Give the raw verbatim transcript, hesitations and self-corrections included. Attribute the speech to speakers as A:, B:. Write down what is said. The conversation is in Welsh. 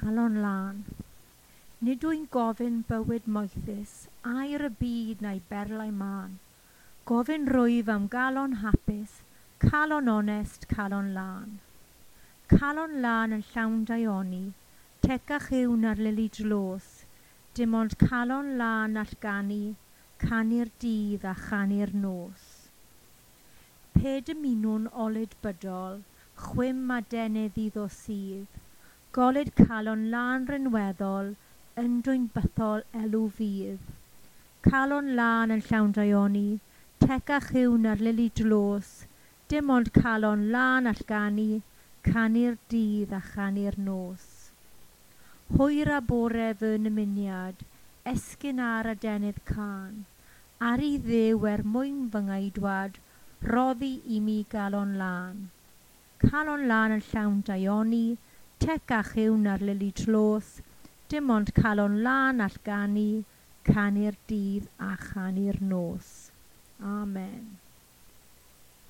A: calon lan. Nid yw'n gofyn bywyd moethus, air y byd neu berlau man. Gofyn rwyf am galon hapus, calon onest, calon lan. Calon lan yn llawn daioni, tecach yw na'r lili dlos, dim ond calon lan allgani, canu'r dydd a chanu'r nos. Pe dymunwn olyd bydol, chwym a denydd iddo sydd, golyd calon lan rynweddol, yn dwy'n bythol elw fydd. Calon lan yn llawn daioni, tecach yw na'r lili dlos, dim ond calon lan allgani, canu'r dydd a chanu'r nos. Hwyr a bore fy nymuniad, esgyn ar a denydd can, ar i ddew er mwyn fy ngaedwad, roddi i mi galon lan. Calon lan yn llawn daioni, tecach yw na'r lili dlos, dim ond calon lan allgani, canu'r dydd a chanu'r nos. Amen.